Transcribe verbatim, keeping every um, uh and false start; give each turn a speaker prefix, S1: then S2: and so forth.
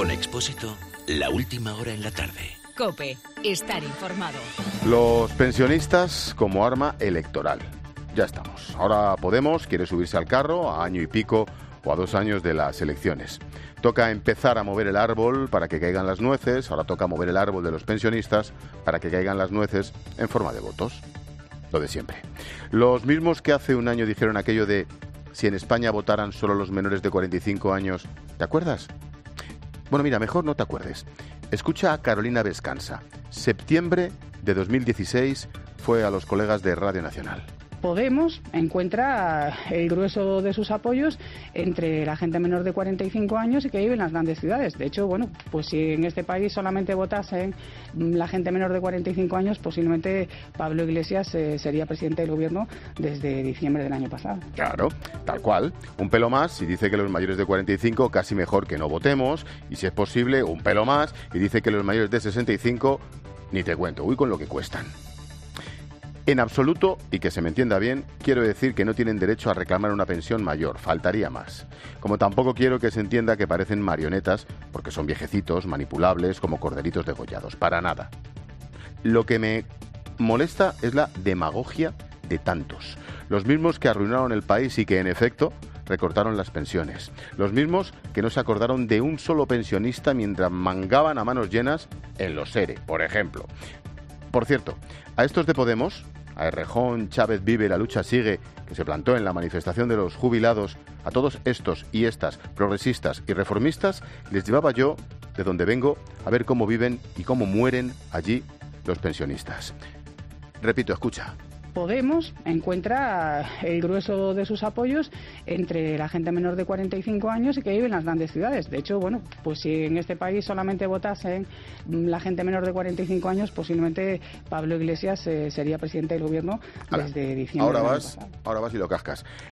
S1: Con Expósito, la última hora en la tarde.
S2: COPE, estar informado.
S3: Los pensionistas como arma electoral. Ya estamos. Ahora Podemos quiere subirse al carro a año y pico o a dos años de las elecciones. Toca empezar a mover el árbol para que caigan las nueces. Ahora toca mover el árbol de los pensionistas para que caigan las nueces en forma de votos. Lo de siempre. Los mismos que hace un año dijeron aquello de si en España votaran solo los menores de cuarenta y cinco años. ¿Te acuerdas? Bueno, mira, mejor no te acuerdes. Escucha a Carolina Vescansa. Septiembre de dos mil dieciséis fue a los colegas de Radio Nacional.
S4: Podemos encuentra el grueso de sus apoyos entre la gente menor de cuarenta y cinco años y que vive en las grandes ciudades. De hecho, bueno, pues si en este país solamente votasen la gente menor de cuarenta y cinco años, posiblemente Pablo Iglesias eh, sería presidente del gobierno desde diciembre del año pasado.
S3: Claro, tal cual. Un pelo más y dice que los mayores de cuarenta y cinco casi mejor que no votemos. Y si es posible, un pelo más y dice que los mayores de sesenta y cinco, ni te cuento, uy con lo que cuestan. En absoluto, y que se me entienda bien, quiero decir que no tienen derecho a reclamar una pensión mayor, faltaría más. Como tampoco quiero que se entienda que parecen marionetas, porque son viejecitos, manipulables, como corderitos degollados, para nada. Lo que me molesta es la demagogia de tantos. Los mismos que arruinaron el país y que, en efecto, recortaron las pensiones. Los mismos que no se acordaron de un solo pensionista mientras mangaban a manos llenas en los ERE, por ejemplo. Por cierto, a estos de Podemos, a Errejón, Chávez vive, la lucha sigue, que se plantó en la manifestación de los jubilados, a todos estos y estas progresistas y reformistas, les llevaba yo, de donde vengo, a ver cómo viven y cómo mueren allí los pensionistas. Repito, escucha.
S4: Podemos encuentra el grueso de sus apoyos entre la gente menor de cuarenta y cinco años y que vive en las grandes ciudades. De hecho, bueno, pues si en este país solamente votasen la gente menor de cuarenta y cinco años, posiblemente Pablo Iglesias eh, sería presidente del gobierno desde diciembre.
S3: Ahora
S4: del año
S3: vas,
S4: pasado.
S3: ahora vas y lo cascas.